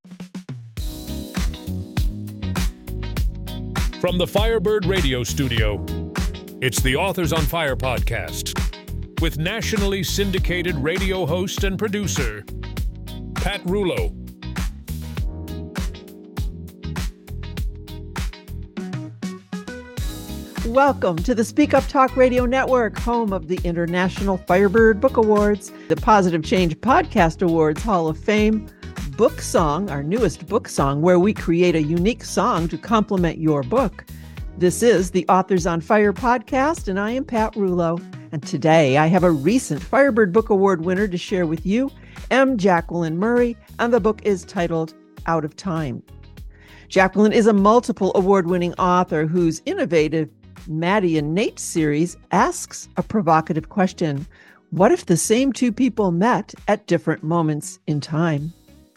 From the Firebird Radio Studio, it's the Authors on Fire podcast with nationally syndicated radio host and producer, Pat Rulo. Welcome to the Speak Up Talk Radio Network, home of the International Firebird Book Awards, the Positive Change Podcast Awards Hall of Fame, Book Song, our newest book song, where we create a unique song to complement your book. This is the Authors on Fire podcast, and I am Pat Rulo. And today I have a recent Firebird Book Award winner to share with you, M. Jacqueline Murray, and the book is titled Out of Time. Jacqueline is a multiple award-winning author whose innovative Maddie and Nate series asks a provocative question. What if the same two people met at different moments in time?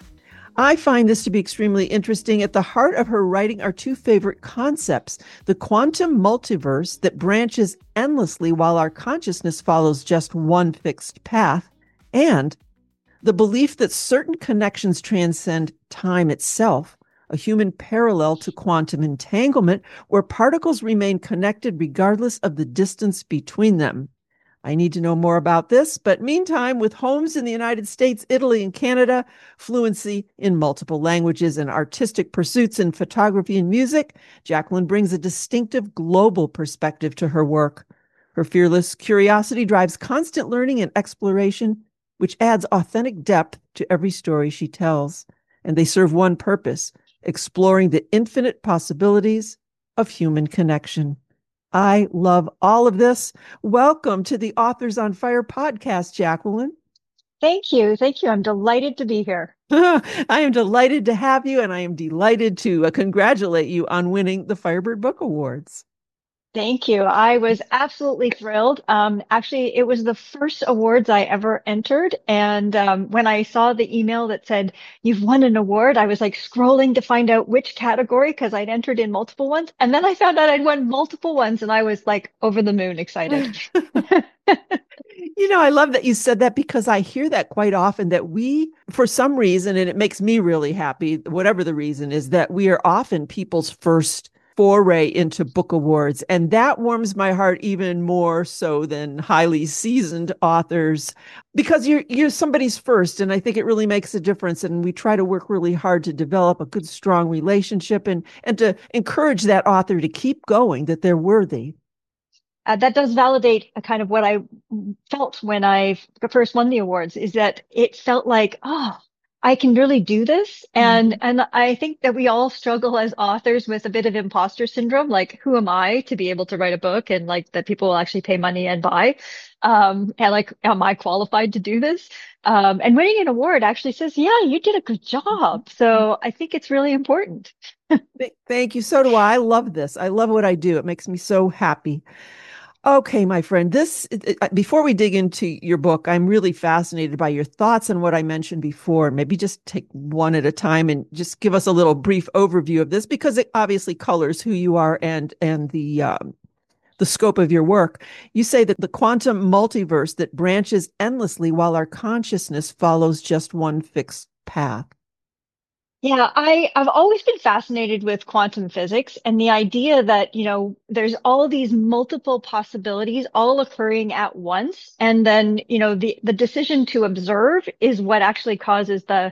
I find this to be extremely interesting. At the heart of her writing are two favorite concepts: the quantum multiverse that branches endlessly while our consciousness follows just one fixed path, and the belief that certain connections transcend time itself, a human parallel to quantum entanglement, where particles remain connected regardless of the distance between them. I need to know more about this, but meantime, with homes in the United States, Italy, and Canada, fluency in multiple languages, and artistic pursuits in photography and music, Jacqueline brings a distinctive global perspective to her work. Her fearless curiosity drives constant learning and exploration, which adds authentic depth to every story she tells. And they serve one purpose: exploring the infinite possibilities of human connection. I love all of this. Welcome to the Authors on Fire podcast, Jacqueline. Thank you. Thank you. I'm delighted to be here. I am delighted to have you, and I am delighted to congratulate you on winning the Firebird Book Awards. Thank you. I was absolutely thrilled. Actually, it was the first awards I ever entered. And when I saw the email that said, you've won an award, I was like scrolling to find out which category, because I'd entered in multiple ones. And then I found out I'd won multiple ones, and I was like over the moon excited. I love that you said that, because I hear that quite often, that we, for some reason, and it makes me really happy, whatever the reason is, that we are often people's first foray into book awards. And that warms my heart even more so than highly seasoned authors, because you're somebody's first. And I think it really makes a difference. And we try to work really hard to develop a good, strong relationship and to encourage that author to keep going, that they're worthy. That does validate kind of what I felt when I first won the awards, is that it felt like, I can really do this. And I think that we all struggle as authors with a bit of imposter syndrome. Like, who am I to be able to write a book and like that people will actually pay money and buy? And like, am I qualified to do this? And winning an award actually says, yeah, you did a good job. So I think it's really important. Thank you. So do I. I love this. I love what I do. It makes me so happy. Okay, my friend, before we dig into your book, I'm really fascinated by your thoughts on what I mentioned before. Maybe just take one at a time and just give us a little brief overview of this, because it obviously colors who you are and the scope of your work. You say that the quantum multiverse that branches endlessly while our consciousness follows just one fixed path. Yeah, I've always been fascinated with quantum physics and the idea that, there's all these multiple possibilities all occurring at once. And then, the decision to observe is what actually causes the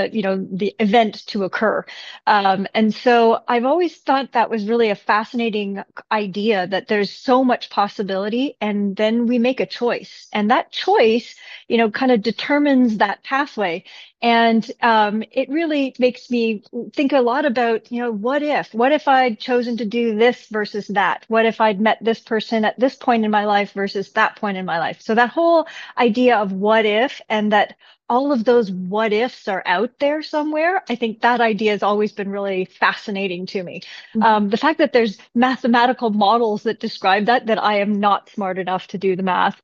event to occur. And so I've always thought that was really a fascinating idea, that there's so much possibility, and then we make a choice, and that choice, kind of determines that pathway. And it really makes me think a lot about, what if I'd chosen to do this versus that? What if I'd met this person at this point in my life versus that point in my life? So that whole idea of what if, and that all of those what ifs are out there somewhere, I think that idea has always been really fascinating to me. The fact that there's mathematical models that describe that I am not smart enough to do the math,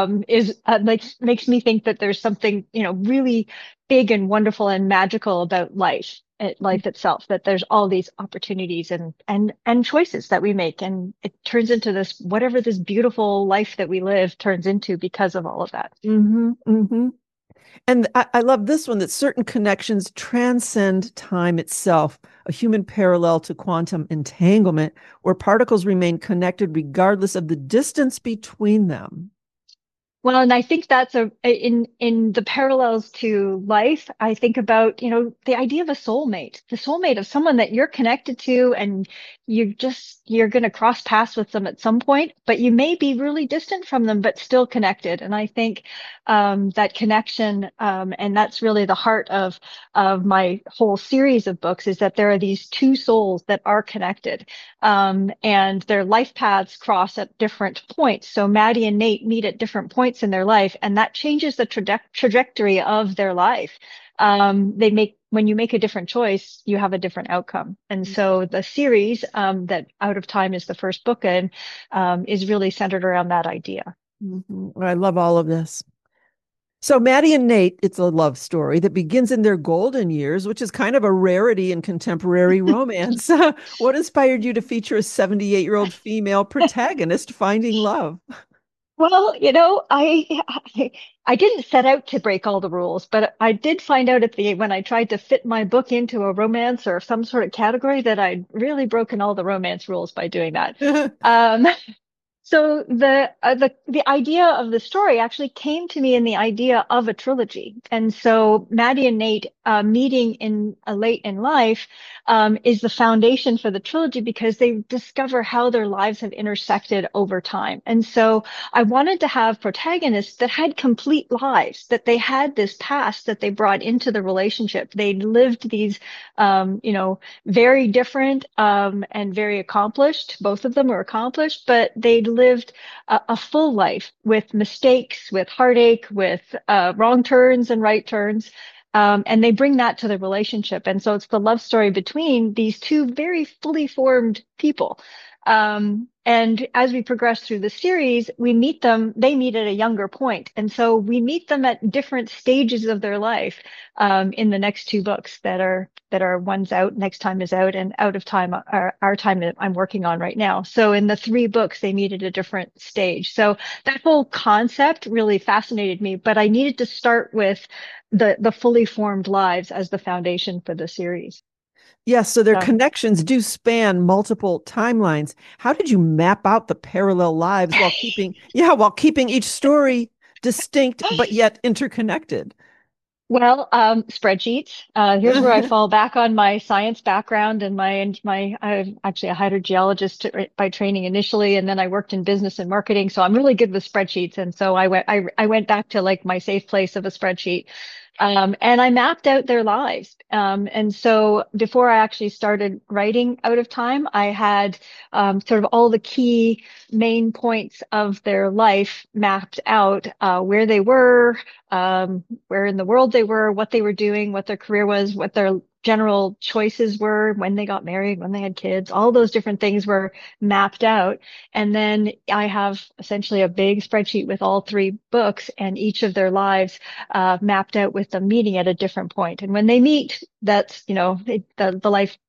makes me think that there's something, really big and wonderful and magical about life itself, that there's all these opportunities and choices that we make, and it turns into this, whatever this beautiful life that we live turns into because of all of that. Mm-hmm, mm-hmm. And I love this one, that certain connections transcend time itself, a human parallel to quantum entanglement, where particles remain connected regardless of the distance between them. Well, and I think that's in the parallels to life. I think about, the idea of the soulmate of someone that you're connected to, and you're going to cross paths with them at some point, but you may be really distant from them, but still connected. And I think, that connection, and that's really the heart of my whole series of books, is that there are these two souls that are connected, and their life paths cross at different points. So Maddie and Nate meet at different points in their life, and that changes the trajectory of their life. When you make a different choice, you have a different outcome. And so the series, that Out of Time is the first book in, is really centered around that idea. Mm-hmm. I love all of this. So Maddie and Nate, it's a love story that begins in their golden years, which is kind of a rarity in contemporary romance. What inspired you to feature a 78-year-old female protagonist finding love? Well, I didn't set out to break all the rules, but I did find out when I tried to fit my book into a romance or some sort of category, that I'd really broken all the romance rules by doing that. So the idea of the story actually came to me in the idea of a trilogy. And so Maddie and Nate meeting in late in life is the foundation for the trilogy, because they discover how their lives have intersected over time. And so I wanted to have protagonists that had complete lives, that they had this past that they brought into the relationship. They'd lived these, very different and very accomplished. Both of them were accomplished, but they'd lived a full life with mistakes, with heartache, with wrong turns and right turns. And they bring that to the relationship. And so it's the love story between these two very fully formed people. And as we progress through the series, they meet at a younger point. And so we meet them at different stages of their life, in the next two books that are One's Out, Next Time is Out, and Out of Time, Our Time that I'm working on right now. So in the three books, they meet at a different stage. So that whole concept really fascinated me, but I needed to start with the fully formed lives as the foundation for the series. Yes, so their connections do span multiple timelines. How did you map out the parallel lives while keeping each story distinct but yet interconnected? Well, spreadsheets. Here's where I fall back on my science background and I'm actually a hydrogeologist by training initially, and then I worked in business and marketing. So I'm really good with spreadsheets. And so I went back to like my safe place of a spreadsheet. And I mapped out their lives. And so before I actually started writing Out of Time, I had sort of all the key main points of their life mapped out, where they were, where in the world they were, what they were doing, what their career was, what their general choices were, when they got married, when they had kids. All those different things were mapped out. And then I have essentially a big spreadsheet with all three books and each of their lives mapped out with them meeting at a different point. And when they meet, that's, their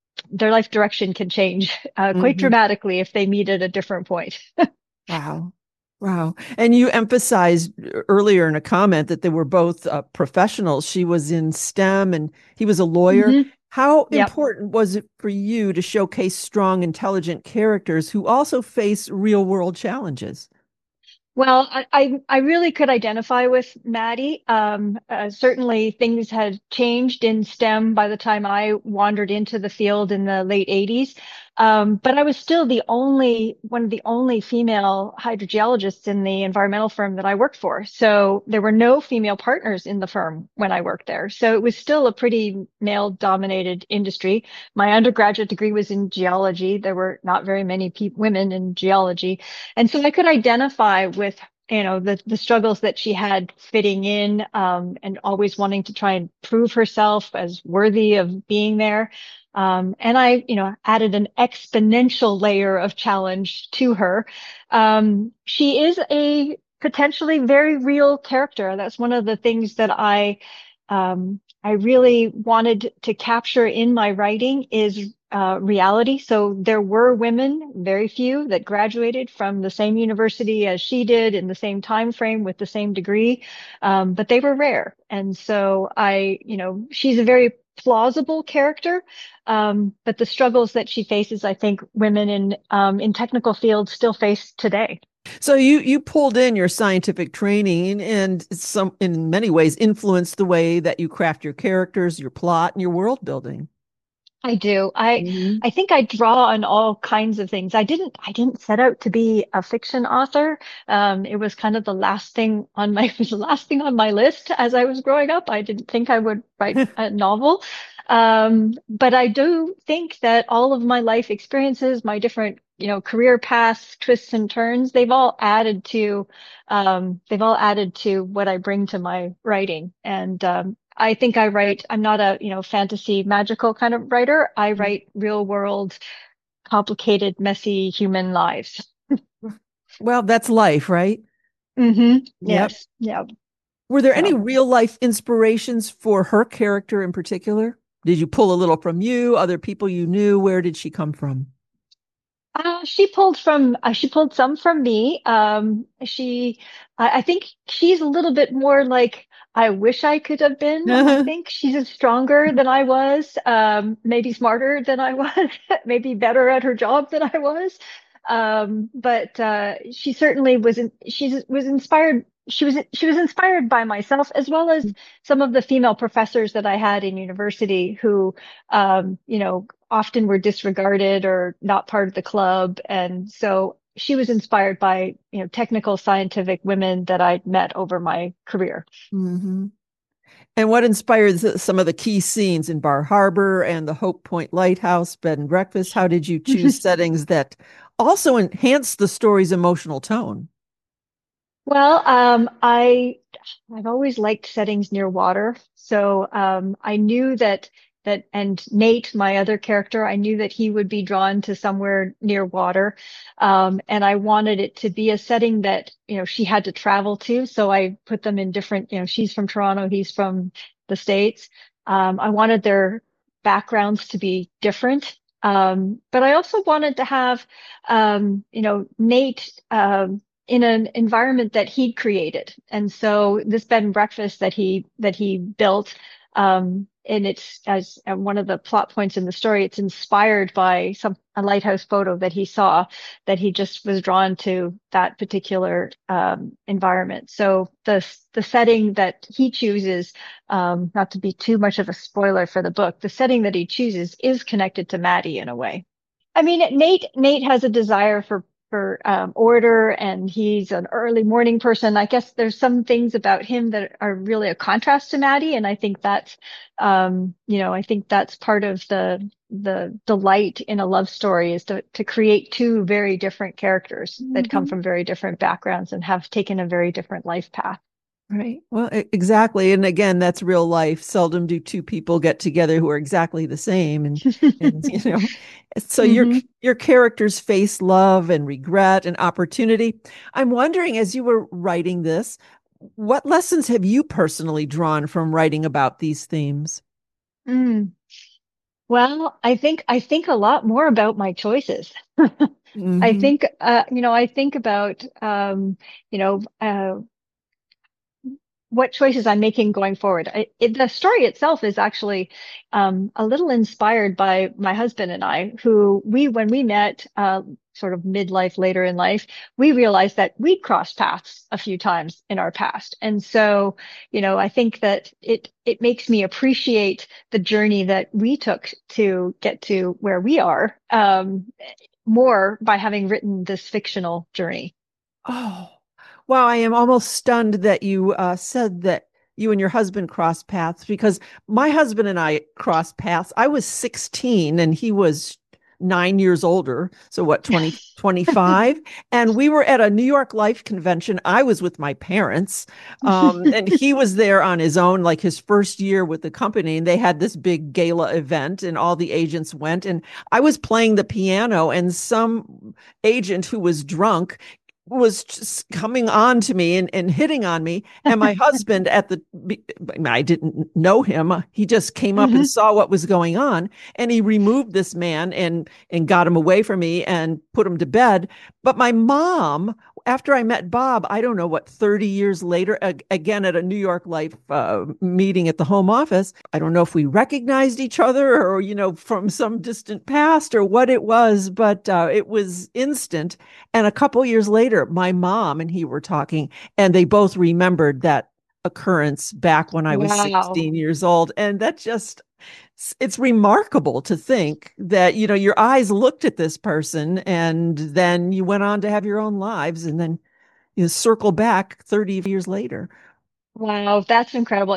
life direction can change quite dramatically if they meet at a different point. Wow. Wow. And you emphasized earlier in a comment that they were both professionals. She was in STEM and he was a lawyer. Mm-hmm. How important was it for you to showcase strong, intelligent characters who also face real world challenges? Well, I really could identify with Maddie. Certainly things had changed in STEM by the time I wandered into the field in the late 80s. But I was still one of the only female hydrogeologists in the environmental firm that I worked for. So there were no female partners in the firm when I worked there. So it was still a pretty male dominated industry. My undergraduate degree was in geology. There were not very many women in geology. And so I could identify with the struggles that she had fitting in, and always wanting to try and prove herself as worthy of being there. And I, added an exponential layer of challenge to her. She is a potentially very real character. That's one of the things that I really wanted to capture in my writing, is reality. So there were women, very few, that graduated from the same university as she did in the same time frame with the same degree, but they were rare. And so she's a very plausible character, but the struggles that she faces, I think women in technical fields still face today. So you pulled in your scientific training and some in many ways influenced the way that you craft your characters, your plot, and your world building. I do. Mm-hmm. I think I draw on all kinds of things. I didn't set out to be a fiction author. It was kind of the last thing on my it was the last thing on my list as I was growing up. I didn't think I would write a novel. But I do think that all of my life experiences, my different, career paths, twists and turns, they've all added to what I bring to my writing. And I think I'm not a, fantasy magical kind of writer. I write real world, complicated, messy human lives. Well, that's life, right? Mm-hmm. Yep. Yes. Yeah. Were there any So, real life inspirations for her character in particular? Did you pull a little from you, other people you knew? Where did she come from? she pulled some from me. I think she's a little bit more like I wish I could have been. I think she's stronger than I was, maybe smarter than I was, maybe better at her job than I was. But she certainly was inspired. She was inspired by myself as well as some of the female professors that I had in university who, often were disregarded or not part of the club. And so she was inspired by, technical scientific women that I'd met over my career. Mm-hmm. And what inspired some of the key scenes in Bar Harbor and the Hope Point Lighthouse, bed and breakfast? How did you choose settings that also enhance the story's emotional tone? Well, I've always liked settings near water. So I knew and Nate, my other character, I knew that he would be drawn to somewhere near water. And I wanted it to be a setting that, she had to travel to. So I put them in different, she's from Toronto, he's from the States. I wanted their backgrounds to be different. But I also wanted to have, Nate, in an environment that he'd created. And so this bed and breakfast that he built, and it's as one of the plot points in the story, it's inspired by a lighthouse photo that he saw, that he just was drawn to that particular environment. So the setting that he chooses, not to be too much of a spoiler for the book, the setting that he chooses is connected to Maddie in a way. I mean, Nate has a desire for order, and he's an early morning person. I guess there's some things about him that are really a contrast to Maddie, and I think that's part of the delight in a love story is to create two very different characters that come from very different backgrounds and have taken a very different life path. Right. Well, exactly. And again, that's real life. Seldom do two people get together who are exactly the same. And so your characters face love and regret and opportunity. I'm wondering, as you were writing this, what lessons have you personally drawn from writing about these themes? Well, I think a lot more about my choices. I think, I think about, what choices I'm making going forward. The story itself is actually a little inspired by my husband and I, who when we met sort of midlife, later in life, we realized that we'd crossed paths a few times in our past. And so, I think that it makes me appreciate the journey that we took to get to where we are more by having written this fictional journey. Oh, wow. I am almost stunned that you said that you and your husband crossed paths, because my husband and I crossed paths. I was 16 and he was 9 years older. So what, 25? And we were at a New York Life convention. I was with my parents, and he was there on his own, like his first year with the company. And they had this big gala event and all the agents went. And I was playing the piano, and some agent who was drunk was just coming on to me and hitting on me. And my husband I didn't know him. He just came up and saw what was going on, and he removed this man and got him away from me and put him to bed. But my mom, after I met Bob, I don't know what, 30 years later, again at a New York Life meeting at the home office, I don't know if we recognized each other or, from some distant past or what it was, but it was instant. And a couple years later, my mom and he were talking, and they both remembered that occurrence back when I was 16 years old. And that just, it's remarkable to think that, your eyes looked at this person and then you went on to have your own lives, and then you circle back 30 years later. Wow, that's incredible.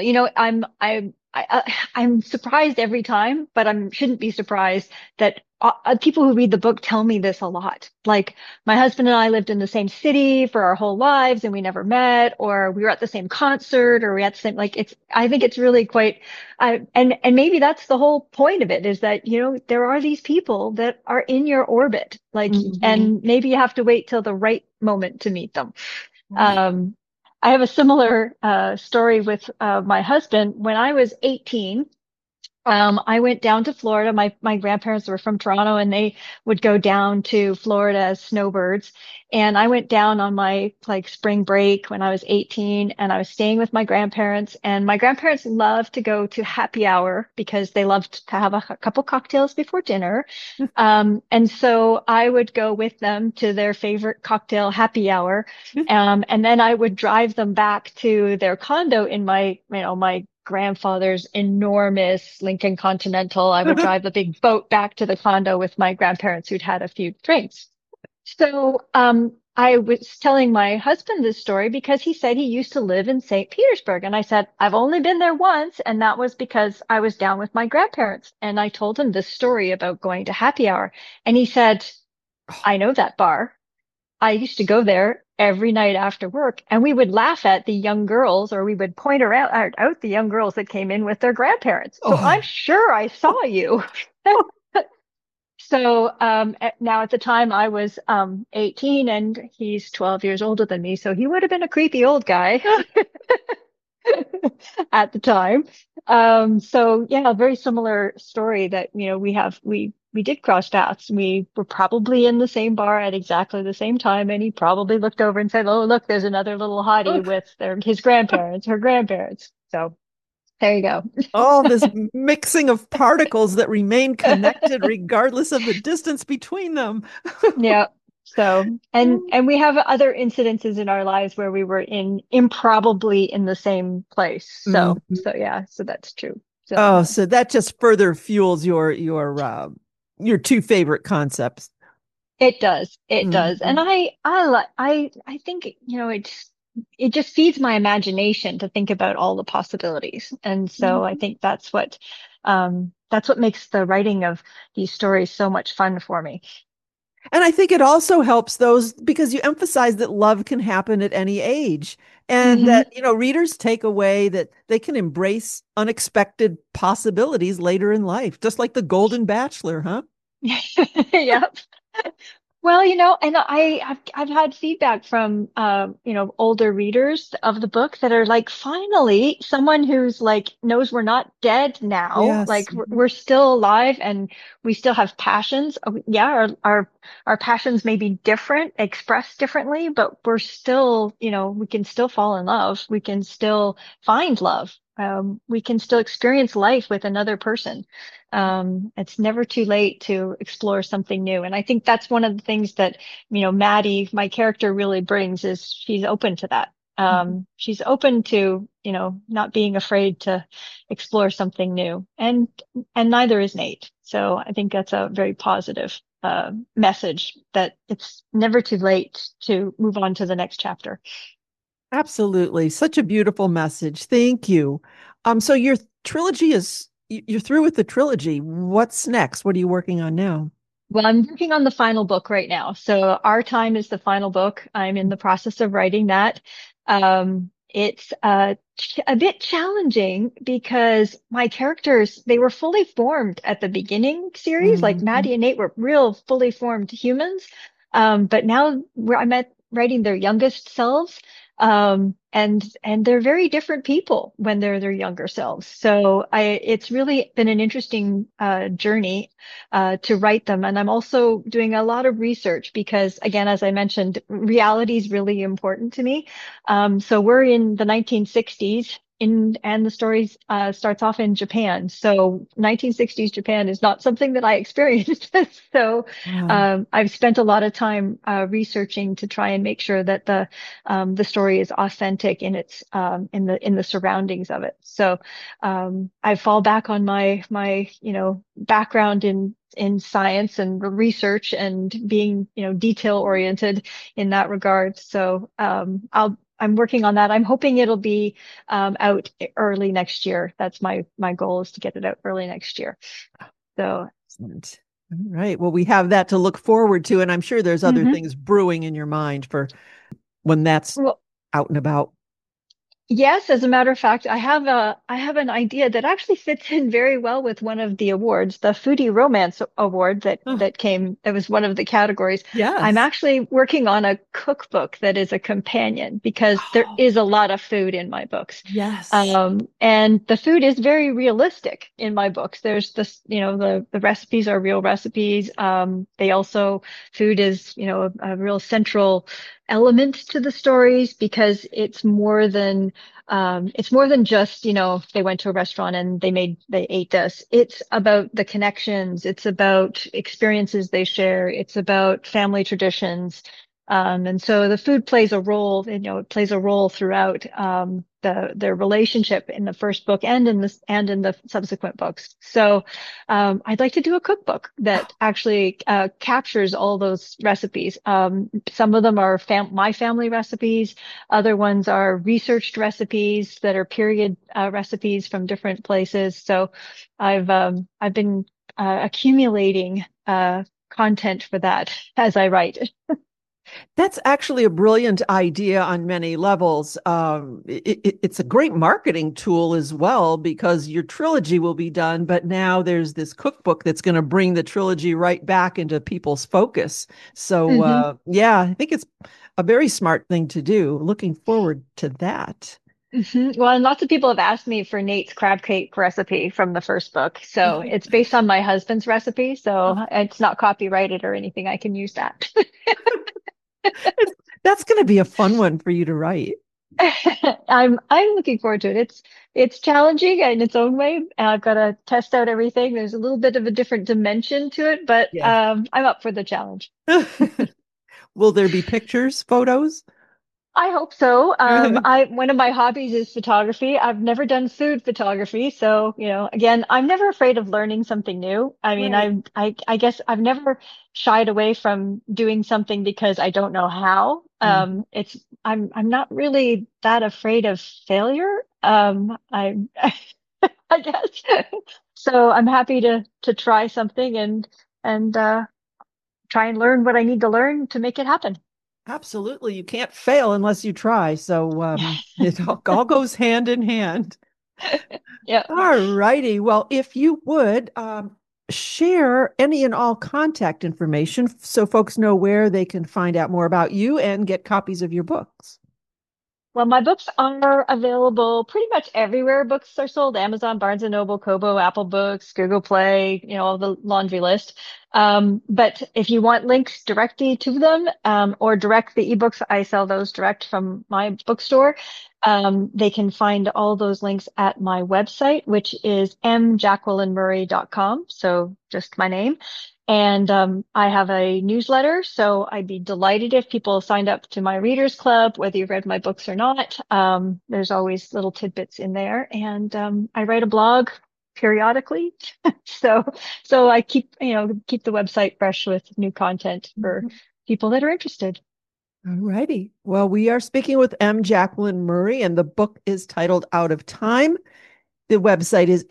I'm surprised every time, but I shouldn't be surprised that people who read the book tell me this a lot. Like, my husband and I lived in the same city for our whole lives and we never met, or we were at the same concert, or we had the same, I think it's really quite, and maybe that's the whole point of it, is that, there are these people that are in your orbit, and maybe you have to wait till the right moment to meet them. I have a similar story with my husband. When I was 18, I went down to Florida. My grandparents were from Toronto, and they would go down to Florida as snowbirds. And I went down on my spring break when I was 18, and I was staying with my grandparents. And my grandparents loved to go to happy hour because they loved to have a couple cocktails before dinner. And so I would go with them to their favorite cocktail happy hour. And then I would drive them back to their condo in my grandfather's enormous Lincoln Continental. I would drive the big boat back to the condo with my grandparents who'd had a few drinks. So I was telling my husband this story because he said he used to live in St. Petersburg. And I said, I've only been there once, and that was because I was down with my grandparents. And I told him this story about going to happy hour. And he said, I know that bar. I used to go there every night after work, and we would laugh at the young girls, or we would point out the young girls that came in with their grandparents. So I'm sure I saw you. So now at the time I was 18, and he's 12 years older than me, so he would have been a creepy old guy at the time. So yeah, a very similar story that, we did cross paths. We were probably in the same bar at exactly the same time, and he probably looked over and said, "Oh, look, there's another little hottie with his grandparents, her grandparents." So there you go. All this mixing of particles that remain connected regardless of the distance between them. Yeah. So, and we have other incidences in our lives where we were improbably in the same place. So yeah, so that's true. So, so that just further fuels your two favorite concepts. It does. It does. And I think, it just feeds my imagination to think about all the possibilities. And so I think that's what makes the writing of these stories so much fun for me. And I think it also helps those, because you emphasize that love can happen at any age, and that, readers take away that they can embrace unexpected possibilities later in life, just like the Golden Bachelor, huh? Yep. Well, and I've had feedback from, older readers of the book that are like, finally, someone who's knows we're not dead now. Yes. We're still alive and we still have passions. Yeah. Our passions may be different, expressed differently, but we're still, we can still fall in love. We can still find love. We can still experience life with another person. It's never too late to explore something new. And I think that's one of the things that, Maddie, my character, really brings, is she's open to that. She's open to, not being afraid to explore something new, and neither is Nate. So I think that's a very positive message, that it's never too late to move on to the next chapter. Absolutely. Such a beautiful message. Thank you. So your trilogy you're through with the trilogy. What's next? What are you working on now? Well, I'm working on the final book right now. So Our Time is the final book. I'm in the process of writing that. It's a bit challenging because my characters, they were fully formed at the beginning series. Like Maddie and Nate were real fully formed humans. But now I'm at writing their youngest selves. And they're very different people when they're their younger selves. So it's really been an interesting, journey, to write them. And I'm also doing a lot of research because, again, as I mentioned, reality is really important to me. So we're in the 1960s. And the story starts off in Japan. So 1960s Japan is not something that I experienced. So I've spent a lot of time researching to try and make sure that the story is authentic in its in the surroundings of it. So I fall back on my background in science and research and being detail oriented in that regard. So I'm working on that. I'm hoping it'll be out early next year. That's my goal, is to get it out early next year. So excellent. All right. Well, we have that to look forward to, and I'm sure there's other things brewing in your mind for when that's out and about. Yes, as a matter of fact, I have an idea that actually fits in very well with one of the awards, the Foodie Romance Award that was one of the categories. Yes. I'm actually working on a cookbook that is a companion because there is a lot of food in my books. Yes. And the food is very realistic in my books. There's this, the recipes are real recipes. Food is, a real central element to the stories because it's more than just, they went to a restaurant and they ate this. It's about the connections. It's about experiences they share. It's about family traditions. And so the food plays a role, it plays a role throughout, their relationship in the first book and in the subsequent books. So, I'd like to do a cookbook that actually, captures all those recipes. Some of them are my family recipes. Other ones are researched recipes that are period, recipes from different places. So I've been, accumulating, content for that as I write. That's actually a brilliant idea on many levels. It's a great marketing tool as well, because your trilogy will be done, but now there's this cookbook that's going to bring the trilogy right back into people's focus. So, I think it's a very smart thing to do. Looking forward to that. Well, and lots of people have asked me for Nate's crab cake recipe from the first book. So it's based on my husband's recipe. So it's not copyrighted or anything. I can use that. That's going to be a fun one for you to write. I'm looking forward to it. It's challenging in its own way. I've got to test out everything. There's a little bit of a different dimension to it, but I'm up for the challenge. Will there be pictures, photos? I hope so. One of my hobbies is photography. I've never done food photography. So, again, I'm never afraid of learning something new. I mean, right. I guess I've never shied away from doing something because I don't know how. I'm not really that afraid of failure. I guess. So I'm happy to try something and try and learn what I need to learn to make it happen. Absolutely. You can't fail unless you try. So it all goes hand in hand. Yeah. All righty. Well, if you would share any and all contact information so folks know where they can find out more about you and get copies of your books. Well, my books are available pretty much everywhere books are sold: Amazon, Barnes & Noble, Kobo, Apple Books, Google Play, all the laundry list. But if you want links directly to them, or direct the ebooks, I sell those direct from my bookstore. They can find all those links at my website, which is mjacquelinemurray.com. So just my name. And I have a newsletter, so I'd be delighted if people signed up to my readers club, whether you've read my books or not. There's always little tidbits in there. And I write a blog periodically. So I keep the website fresh with new content for people that are interested. All righty. Well, we are speaking with M. Jacqueline Murray, and the book is titled Out of Time. The website is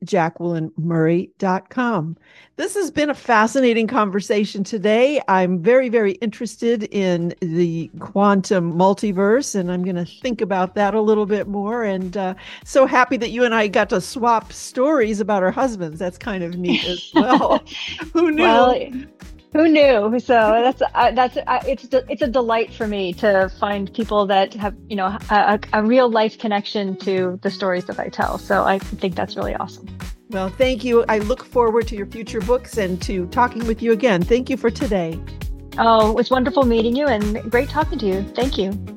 mjacquelinemurray.com. This has been a fascinating conversation today. I'm very, very interested in the quantum multiverse, and I'm going to think about that a little bit more. And so happy that you and I got to swap stories about our husbands. That's kind of neat as well. Who knew? Well, Who knew? So it's a delight for me to find people that have, a real life connection to the stories that I tell. So I think that's really awesome. Well, thank you. I look forward to your future books and to talking with you again. Thank you for today. Oh, it was wonderful meeting you and great talking to you. Thank you.